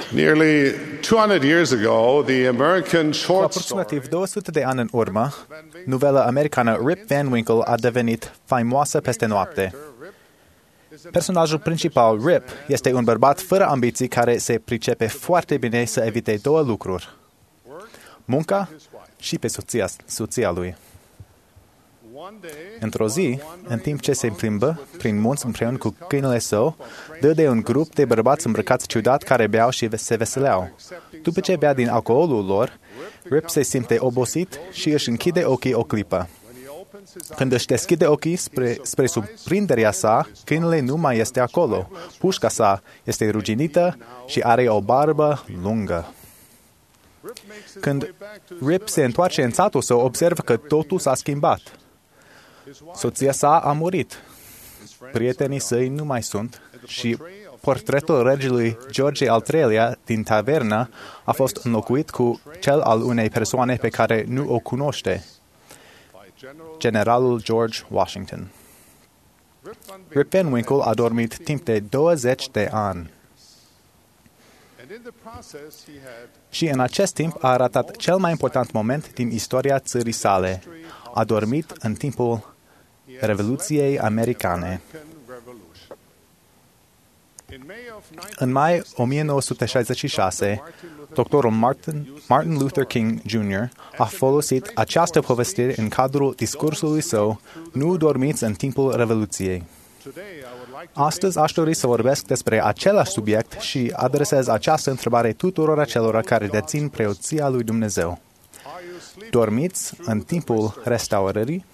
Nearly 200 years ago, the American Cu short aproximativ story 200 de ani în urmă, novela americană Rip Van Winkle a devenit faimoasă peste noapte. Personajul principal, Rip, este un bărbat fără ambiții care se pricepe foarte bine să evite două lucruri: munca și pe soția lui. Într-o zi, în timp ce se plimbă prin munți împreună cu câinele său, dă de un grup de bărbați îmbrăcați ciudat care beau și se veseleau. După ce bea din alcoolul lor, Rip se simte obosit și își închide ochii o clipă. Când își deschide ochii spre surprinderea sa, câinele nu mai este acolo. Pușca sa este ruginită și are o barbă lungă. Când Rip se întoarce în satul său, observă că totul s-a schimbat. Soția sa a murit, prietenii săi nu mai sunt și portretul regelui George al III-lea din tavernă a fost înlocuit cu cel al unei persoane pe care nu o cunoaște, generalul George Washington. Rip Van Winkle a dormit timp de 20 de ani. Și în acest timp a arătat cel mai important moment din istoria țării sale. A dormit în timpul Revoluției Americane. În mai 1966, doctorul Martin Luther King Jr. a folosit această povestire în cadrul discursului său "Nu dormiți în timpul Revoluției". Astăzi aș dori să vorbesc despre același subiect și adresez această întrebare tuturor acelora care dețin preoția lui Dumnezeu. Dormiți în timpul restaurării?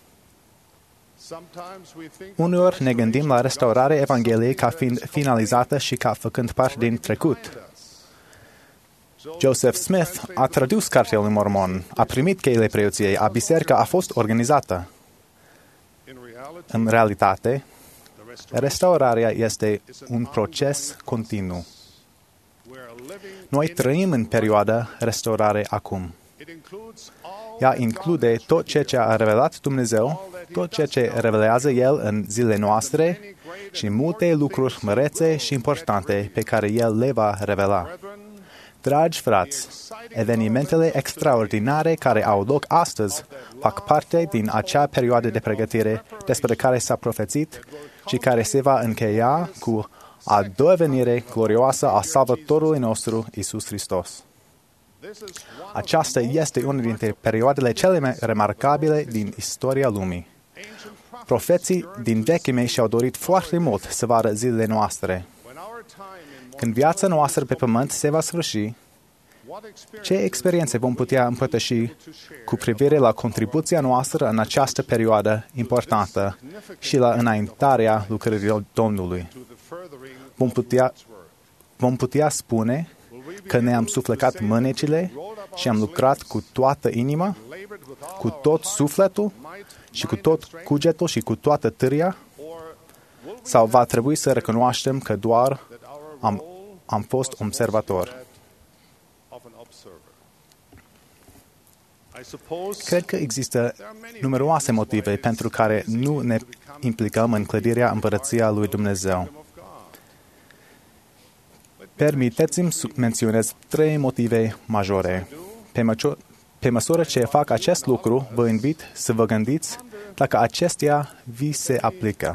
Uneori ne gândim la restaurarea Evangheliei ca fiind finalizată și ca făcând parte din trecut. Joseph Smith a tradus Cartea lui Mormon, a primit cheile preoției, biserica a fost organizată. În realitate, restaurarea este un proces continuu. Noi trăim în perioada restaurare acum. Ea include tot ceea ce a revelat Dumnezeu, tot ceea ce revelează El în zilele noastre și multe lucruri mărețe și importante pe care El le va revela. Dragi frați, evenimentele extraordinare care au loc astăzi fac parte din acea perioadă de pregătire despre care s-a profețit și care se va încheia cu a doua venire glorioasă a Salvatorului nostru, Iisus Hristos. Aceasta este una dintre perioadele cele mai remarcabile din istoria lumii. Profeții din vechime și-au dorit foarte mult să vadă zilele noastre. Când viața noastră pe pământ se va sfârși, ce experiențe vom putea împărtăși cu privire la contribuția noastră în această perioadă importantă și la înaintarea lucrărilor Domnului? Vom putea spune că ne-am suflecat mânecile și am lucrat cu toată inima, cu tot sufletul și cu tot cugetul și cu toată târia? Sau va trebui să recunoaștem că doar am fost observator? Cred că există numeroase motive pentru care nu ne implicăm în clădirea împărăția lui Dumnezeu. Permiteți-mi să menționez 3 motive majore. Pe măsură ce fac acest lucru, vă invit să vă gândiți dacă acestea vi se aplică.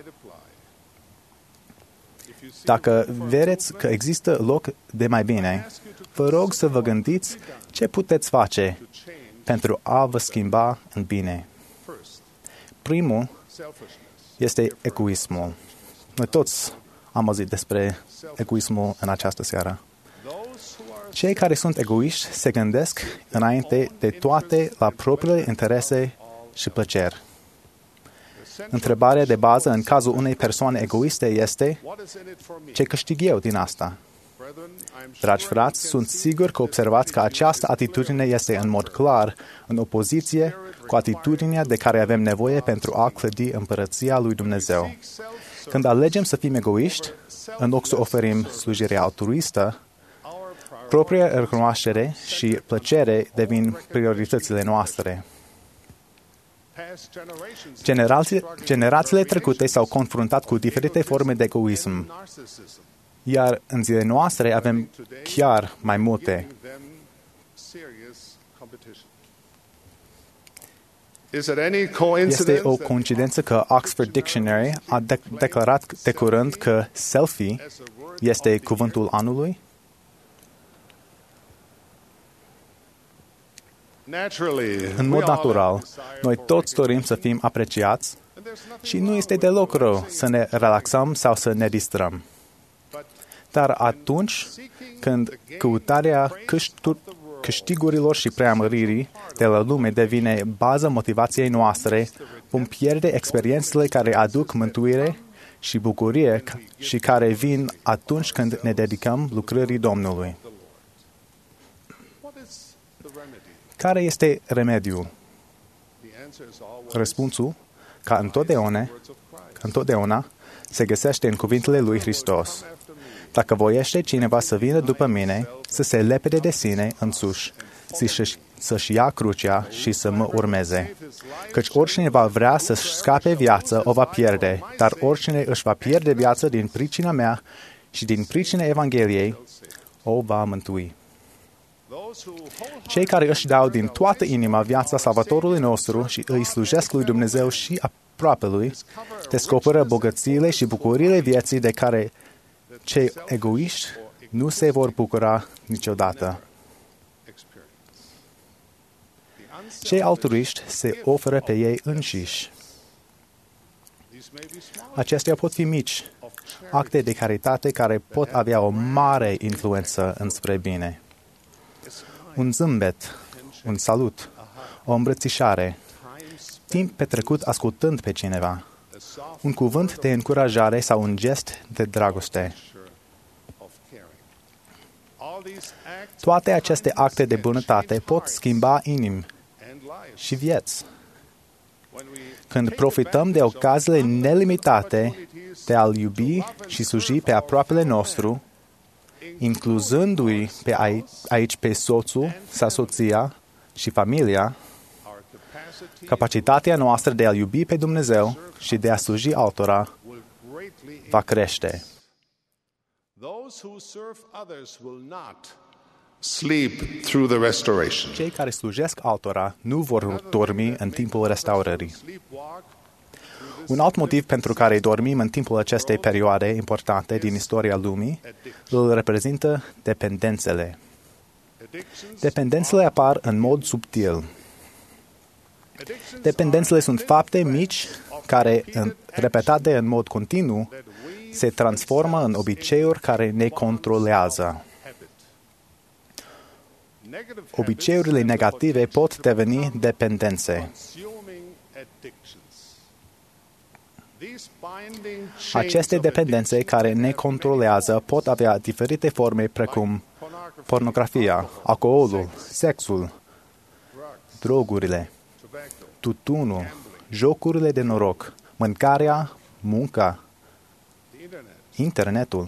Dacă vedeți că există loc de mai bine, vă rog să vă gândiți ce puteți face pentru a vă schimba în bine. Primul este egoismul. Noi toți am auzit despre egoismul în această seară. Cei care sunt egoiști se gândesc înainte de toate la propriile interese și plăceri. Întrebarea de bază în cazul unei persoane egoiste este: ce câștig eu din asta? Dragi frați, sunt sigur că observați că această atitudine este în mod clar în opoziție cu atitudinea de care avem nevoie pentru a clădi împărăția lui Dumnezeu. Când alegem să fim egoiști, în loc să oferim slujirea altruistă, propria recunoaștere și plăcere devin prioritățile noastre. Generațiile trecute s-au confruntat cu diferite forme de egoism. Iar în zilele noastre avem chiar mai multe. Este o coincidență că Oxford Dictionary a declarat de curând că selfie este cuvântul anului? În mod natural, noi toți dorim să fim apreciați și nu este deloc rău să ne relaxăm sau să ne distrăm. Dar atunci când căutarea câștigurilor și preamăririi de la lume devine baza motivației noastre, vom pierde experiențele care aduc mântuire și bucurie și care vin atunci când ne dedicăm lucrării Domnului. Care este remediul? Răspunsul, ca întotdeauna, se găsește în cuvintele lui Hristos. Dacă voiește cineva să vină după mine, să se lepede de sine însuși, să-și ia crucea și să mă urmeze. Căci oricine va vrea să-și scape viața, o va pierde, dar oricine își va pierde viața din pricina mea și din pricina Evangheliei, o va mântui. Cei care își dau din toată inima viața Salvatorului nostru și îi slujesc lui Dumnezeu și aproapelui, descoperă bogățiile și bucuriile vieții de care cei egoiști nu se vor bucura niciodată. Cei altruiști se oferă pe ei înșiși. Acestea pot fi mici, acte de caritate care pot avea o mare influență înspre bine. Un zâmbet, un salut, o îmbrățișare, timp petrecut ascultând pe cineva, un cuvânt de încurajare sau un gest de dragoste. Toate aceste acte de bunătate pot schimba inimi și vieți. Când profităm de ocaziile nelimitate de a-L iubi și sluji pe aproapele nostru, incluzându-i aici pe soțul sau soția și familia, capacitatea noastră de a-L iubi pe Dumnezeu și de a sluji altora va crește. Cei care slujesc altora nu vor dormi în timpul restaurării. Un alt motiv pentru care dormim în timpul acestei perioade importante din istoria lumii îl reprezintă dependențele. Dependențele apar în mod subtil. Dependențele sunt fapte mici care, repetate în mod continuu, se transformă în obiceiuri care ne controlează. Obiceiurile negative pot deveni dependențe. Aceste dependențe care ne controlează pot avea diferite forme precum pornografia, alcoolul, sexul, drogurile, tutunul, jocurile de noroc, mâncarea, munca, internetul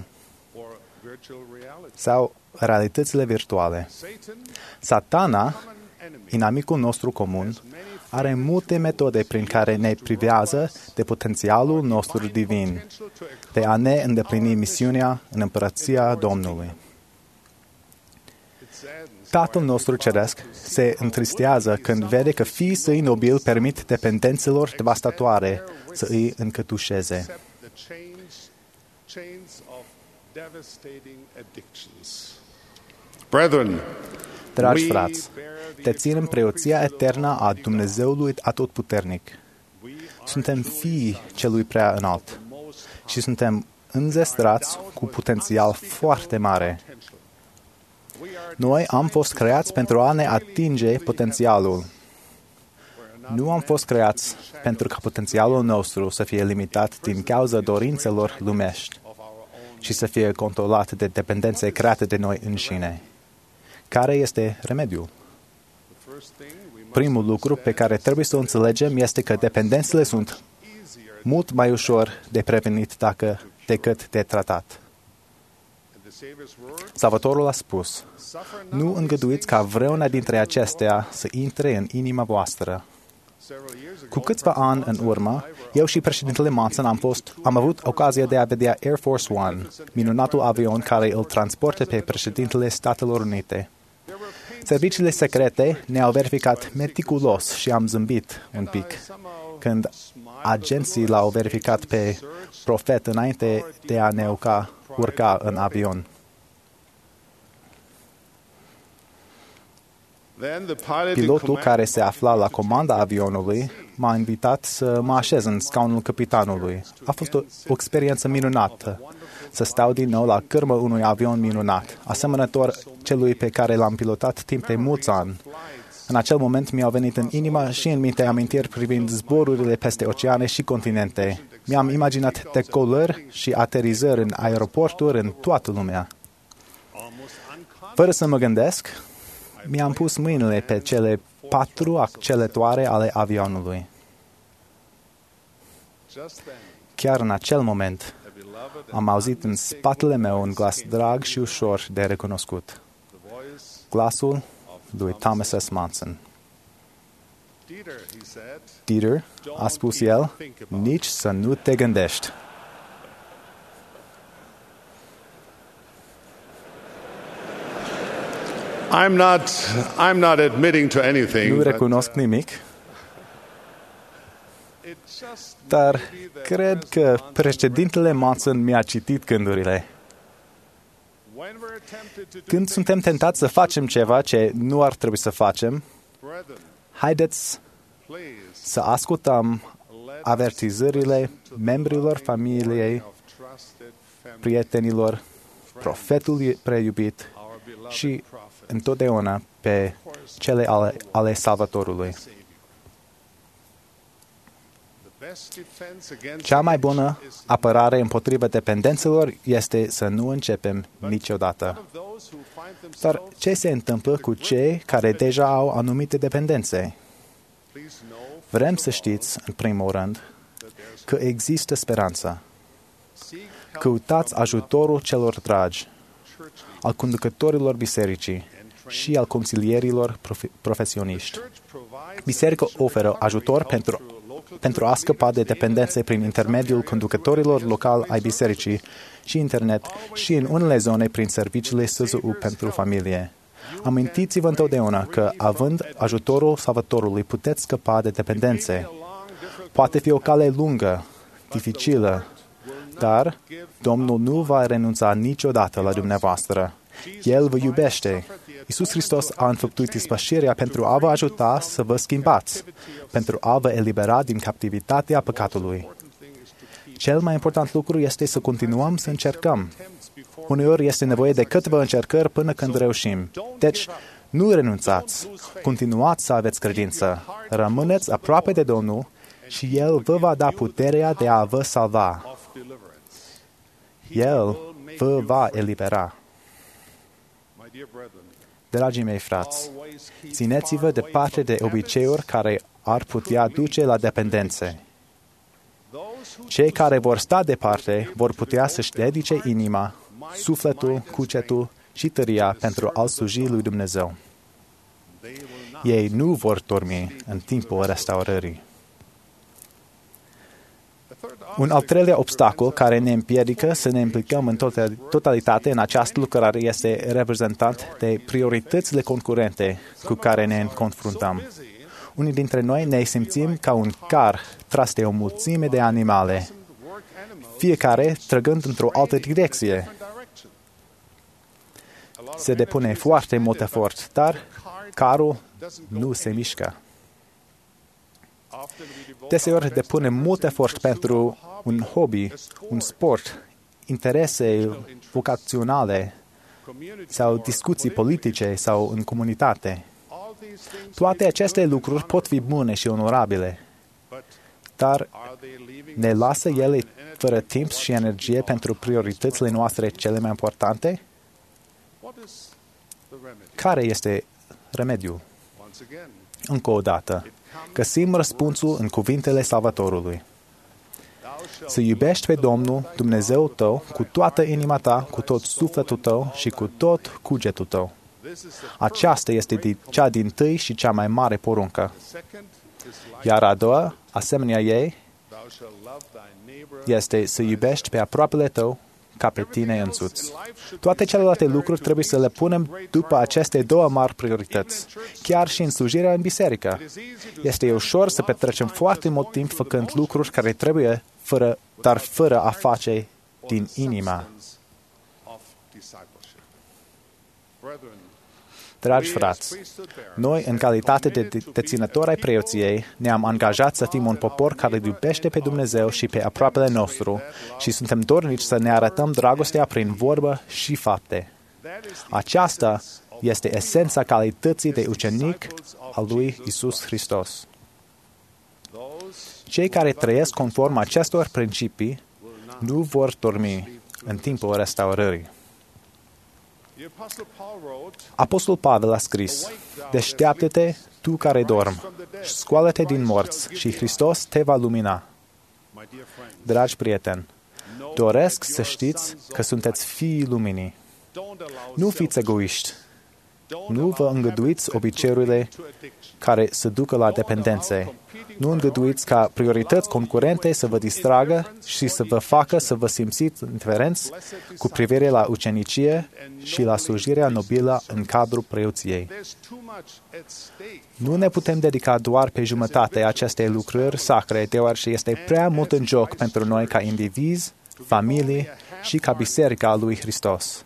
sau realitățile virtuale. Satana, inamicul nostru comun, are multe metode prin care ne privează de potențialul nostru divin, de a ne îndeplini misiunea în împărăția Domnului. Tatăl nostru ceresc se întristează când vede că fiii săi nobili permit dependențelor devastatoare să îi încătușeze. Dragi frați, deținem preoția eternă a Dumnezeului Atotputernic. Suntem fii celui prea înalt și suntem înzestrați cu potențial foarte mare. Noi am fost creați pentru a ne atinge potențialul. Nu am fost creați pentru ca potențialul nostru să fie limitat din cauza dorințelor lumești și să fie controlat de dependențe create de noi înșine. Care este remediul? Primul lucru pe care trebuie să o înțelegem este că dependențele sunt mult mai ușor de prevenit decât de tratat. Salvatorul a spus, nu îngăduiți ca vreuna dintre acestea să intre în inima voastră. Cu câțiva ani în urmă, eu și președintele Monson am avut ocazia de a vedea Air Force One, minunatul avion care îl transportă pe președintele Statelor Unite. Serviciile secrete ne-au verificat meticulos și am zâmbit un pic când agenții l-au verificat pe profet înainte de a ne urca în avion. Pilotul care se afla la comanda avionului m-a invitat să mă așez în scaunul capitanului. A fost o experiență minunată să stau din nou la cârmă unui avion minunat, asemănător celui pe care l-am pilotat timp de mulți ani. În acel moment mi-au venit în inimă și în minte amintiri privind zborurile peste oceane și continente. Mi-am imaginat decolări și aterizări în aeroporturi în toată lumea. Fără să mă gândesc, mi-am pus mâinile pe cele 4 acceletoare ale avionului. Chiar în acel moment, am auzit în spatele meu un glas drag și ușor de recunoscut. Glasul lui Thomas S. Monson. Dieter, a spus el, nici să nu te gândești. I'm not admitting to anything. Nu recunosc nimic, dar cred că președintele Monson mi-a citit gândurile. Când suntem tentați să facem ceva ce nu ar trebui să facem, haideți să ascultăm avertizările membrilor familiei, prietenilor, profetul preiubit și întotdeauna pe cele ale Salvatorului. Cea mai bună apărare împotriva dependențelor este să nu începem niciodată. Dar ce se întâmplă cu cei care deja au anumite dependențe? Vrem să știți, în primul rând, că există speranță. Căutați ajutorul celor dragi, al conducătorilor bisericii și al consilierilor profesioniști. Biserica oferă ajutor pentru a scăpa de dependențe prin intermediul conducătorilor locali ai bisericii și internet și în unele zone prin serviciile SZU pentru familie. Amintiți-vă întotdeauna că, având ajutorul Salvatorului, puteți scăpa de dependențe. Poate fi o cale lungă, dificilă, dar Domnul nu va renunța niciodată la dumneavoastră. El vă iubește. Iisus Hristos a înfăptuit ispășirea pentru a vă ajuta să vă schimbați, pentru a vă elibera din captivitatea păcatului. Cel mai important lucru este să continuăm să încercăm. Uneori este nevoie de câteva încercări până când reușim. Deci, nu renunțați. Continuați să aveți credință. Rămâneți aproape de Domnul și El vă va da puterea de a vă salva. El vă va elibera. Dragii mei frați, țineți-vă departe de obiceiuri care ar putea duce la dependențe. Cei care vor sta departe vor putea să-și dedice inima, sufletul, cugetul și tăria pentru a sluji lui Dumnezeu. Ei nu vor dormi în timpul restaurării. Un al treilea obstacol care ne împiedică să ne implicăm în totalitate în această lucrare este reprezentat de prioritățile concurente cu care ne confruntăm. Unii dintre noi ne simțim ca un car tras de o mulțime de animale, fiecare trăgând într-o altă direcție. Se depune foarte mult efort, dar carul nu se mișcă. Deseori depunem mult efort pentru un hobby, un sport, interese vocaționale sau discuții politice sau în comunitate. Toate aceste lucruri pot fi bune și onorabile, dar ne lasă ele fără timp și energie pentru prioritățile noastre cele mai importante? Care este remediul? Încă o dată, găsim răspunsul în cuvintele Salvatorului. Să iubești pe Domnul, Dumnezeul tău, cu toată inima ta, cu tot sufletul tău și cu tot cugetul tău. Aceasta este cea dintâi și cea mai mare poruncă. Iar a doua, asemenea ei, este să iubești pe aproapele tău ca pe tine însuți. Toate celelalte lucruri trebuie să le punem după aceste două mari priorități, chiar și în slujirea în biserică. Este ușor să petrecem foarte mult timp făcând lucruri care trebuie, dar fără a face din inima. Dragi frați, noi, în calitate de deținători ai preoției, ne-am angajat să fim un popor care iubește pe Dumnezeu și pe aproapele nostru și suntem dornici să ne arătăm dragostea prin vorbă și fapte. Aceasta este esența calității de ucenic al lui Iisus Hristos. Cei care trăiesc conform acestor principii nu vor dormi în timpul restaurării. Apostol Pavel a scris: Deșteaptă-te, tu care dormi, scoală-te din morți și Hristos te va lumina. Dragi prieteni, doresc să știți că sunteți fiii luminii. Nu fiți egoiști. Nu vă îngăduiți obiceiurile care să ducă la dependențe. Nu îngăduiți ca priorități concurente să vă distragă și să vă facă să vă simțiți indiferenți cu privire la ucenicie și la slujirea nobilă în cadrul preoției. Nu ne putem dedica doar pe jumătate acestei lucrări sacre, deoarece este prea mult în joc pentru noi ca indivizi, familii și ca biserica a lui Hristos.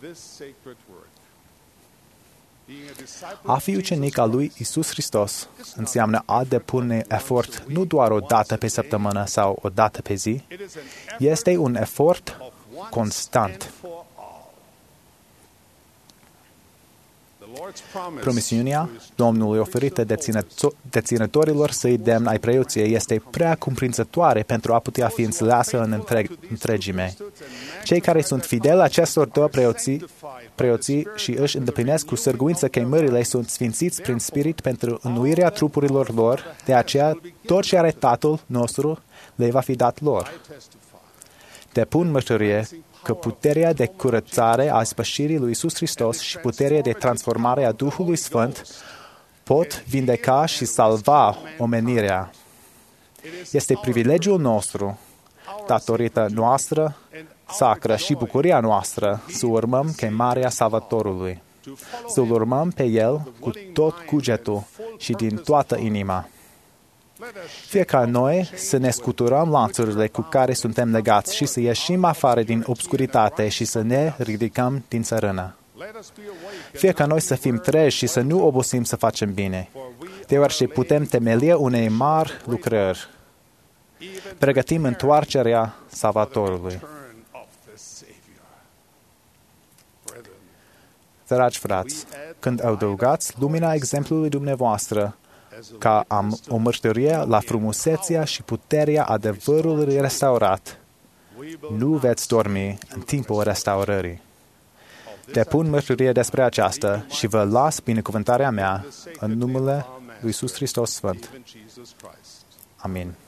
A fi ucenic al lui Iisus Hristos înseamnă a depune efort nu doar o dată pe săptămână sau o dată pe zi, este un efort constant. Promisiunea Domnului oferită deținătorilor săi demni ai preoției este prea cuprinzătoare pentru a putea fi înțeleasă în întregime. Cei care sunt fideli acestor două preoții și își îndeplinesc cu sârguință chemările sunt sfințiți prin Spirit pentru înnoirea trupurilor lor, de aceea tot ce are Tatăl nostru le va fi dat lor. Depun mărturie că puterea de curățare a spășirii lui Iisus Hristos și puterea de transformare a Duhului Sfânt pot vindeca și salva omenirea. Este privilegiul nostru, datorită noastră sacră și bucuria noastră, să urmăm chemarea Salvatorului, să-L urmăm pe El cu tot cugetul și din toată inima. Fie ca noi să ne scuturăm lanțurile cu care suntem legați și să ieșim afară din obscuritate și să ne ridicăm din țărână. Fie ca noi să fim treji și să nu obosim să facem bine, deoarece putem temelia unei mari lucrări. Pregătim întoarcerea Salvatorului. Dragi frați, când adăugați lumina exemplului dumneavoastră ca o mărturie la frumusețea și puterea adevărului restaurat, nu veți dormi în timpul restaurării. Depun mărturie despre aceasta și vă las binecuvântarea mea în numele lui Iisus Hristos Sfânt. Amin.